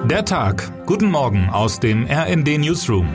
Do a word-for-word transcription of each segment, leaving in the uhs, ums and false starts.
Der Tag. Guten Morgen aus dem R N D Newsroom.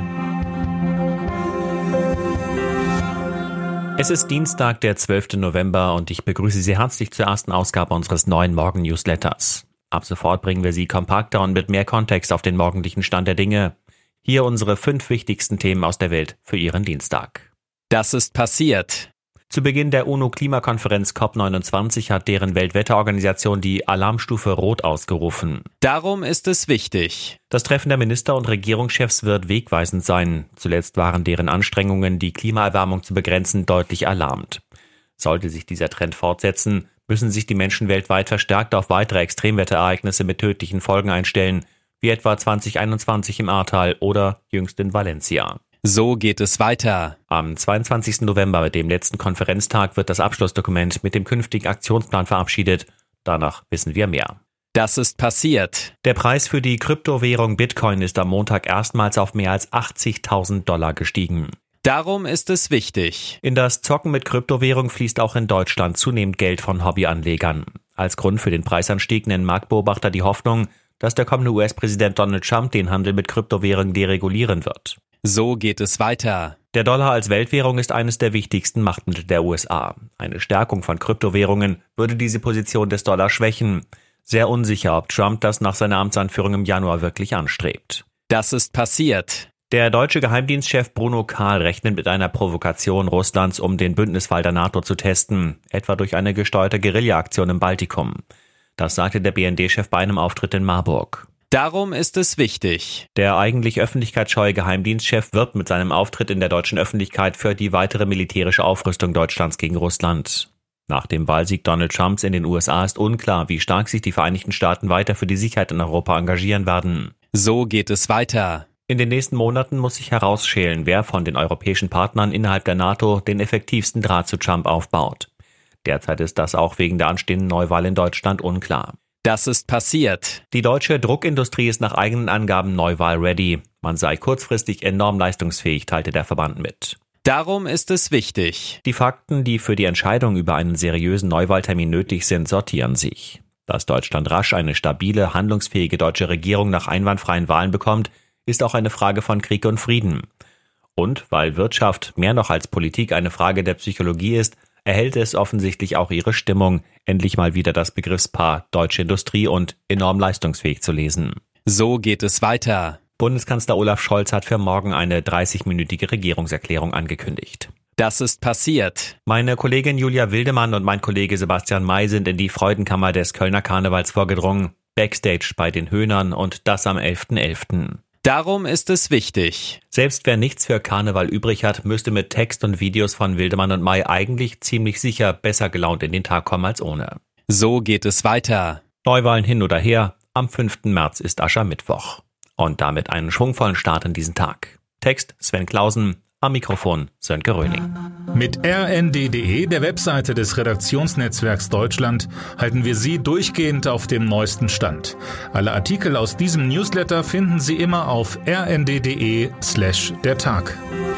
Es ist Dienstag, der zwölfte November und ich begrüße Sie herzlich zur ersten Ausgabe unseres neuen Morgen-Newsletters. Ab sofort bringen wir Sie kompakter und mit mehr Kontext auf den morgendlichen Stand der Dinge. Hier unsere fünf wichtigsten Themen aus der Welt für Ihren Dienstag. Das ist passiert. Zu Beginn der UNO-Klimakonferenz C O P neunundzwanzig hat deren Weltwetterorganisation die Alarmstufe Rot ausgerufen. Darum ist es wichtig. Das Treffen der Minister- und Regierungschefs wird wegweisend sein. Zuletzt waren deren Anstrengungen, die Klimaerwärmung zu begrenzen, deutlich erlahmt. Sollte sich dieser Trend fortsetzen, müssen sich die Menschen weltweit verstärkt auf weitere Extremwetterereignisse mit tödlichen Folgen einstellen, wie etwa zwanzig einundzwanzig im Ahrtal oder jüngst in Valencia. So geht es weiter. Am zweiundzwanzigsten November, dem letzten Konferenztag, wird das Abschlussdokument mit dem künftigen Aktionsplan verabschiedet. Danach wissen wir mehr. Das ist passiert. Der Preis für die Kryptowährung Bitcoin ist am Montag erstmals auf mehr als achtzigtausend Dollar gestiegen. Darum ist es wichtig. In das Zocken mit Kryptowährung fließt auch in Deutschland zunehmend Geld von Hobbyanlegern. Als Grund für den Preisanstieg nennen Marktbeobachter die Hoffnung, dass der kommende U S-Präsident Donald Trump den Handel mit Kryptowährungen deregulieren wird. So geht es weiter. Der Dollar als Weltwährung ist eines der wichtigsten Machtmittel der U S A. Eine Stärkung von Kryptowährungen würde diese Position des Dollar schwächen. Sehr unsicher, ob Trump das nach seiner Amtsanführung im Januar wirklich anstrebt. Das ist passiert. Der deutsche Geheimdienstchef Bruno Kahl rechnet mit einer Provokation Russlands, um den Bündnisfall der NATO zu testen, etwa durch eine gesteuerte Guerilla-Aktion im Baltikum. Das sagte der B N D-Chef bei einem Auftritt in Marburg. Darum ist es wichtig. Der eigentlich öffentlichkeitsscheue Geheimdienstchef wirbt mit seinem Auftritt in der deutschen Öffentlichkeit für die weitere militärische Aufrüstung Deutschlands gegen Russland. Nach dem Wahlsieg Donald Trumps in den U S A ist unklar, wie stark sich die Vereinigten Staaten weiter für die Sicherheit in Europa engagieren werden. So geht es weiter. In den nächsten Monaten muss sich herausschälen, wer von den europäischen Partnern innerhalb der NATO den effektivsten Draht zu Trump aufbaut. Derzeit ist das auch wegen der anstehenden Neuwahl in Deutschland unklar. Das ist passiert. Die deutsche Druckindustrie ist nach eigenen Angaben Neuwahl-ready. Man sei kurzfristig enorm leistungsfähig, teilte der Verband mit. Darum ist es wichtig. Die Fakten, die für die Entscheidung über einen seriösen Neuwahltermin nötig sind, sortieren sich. Dass Deutschland rasch eine stabile, handlungsfähige deutsche Regierung nach einwandfreien Wahlen bekommt, ist auch eine Frage von Krieg und Frieden. Und weil Wirtschaft mehr noch als Politik eine Frage der Psychologie ist, erhält es offensichtlich auch ihre Stimmung, endlich mal wieder das Begriffspaar deutsche Industrie und enorm leistungsfähig zu lesen. So geht es weiter. Bundeskanzler Olaf Scholz hat für morgen eine dreißigminütige Regierungserklärung angekündigt. Das ist passiert. Meine Kollegin Julia Wildemann und mein Kollege Sebastian May sind in die Freudenkammer des Kölner Karnevals vorgedrungen, Backstage bei den Höhnern und das am elften elften Darum ist es wichtig. Selbst wer nichts für Karneval übrig hat, müsste mit Text und Videos von Wildemann und May eigentlich ziemlich sicher besser gelaunt in den Tag kommen als ohne. So geht es weiter. Neuwahlen hin oder her, am fünften März ist Aschermittwoch. Und damit einen schwungvollen Start in diesen Tag. Text Sven Clausen, am Mikrofon Sönke Röning. Mit R N D punkt D E, der Webseite des Redaktionsnetzwerks Deutschland, halten wir Sie durchgehend auf dem neuesten Stand. Alle Artikel aus diesem Newsletter finden Sie immer auf r n d punkt d e slash der Tag.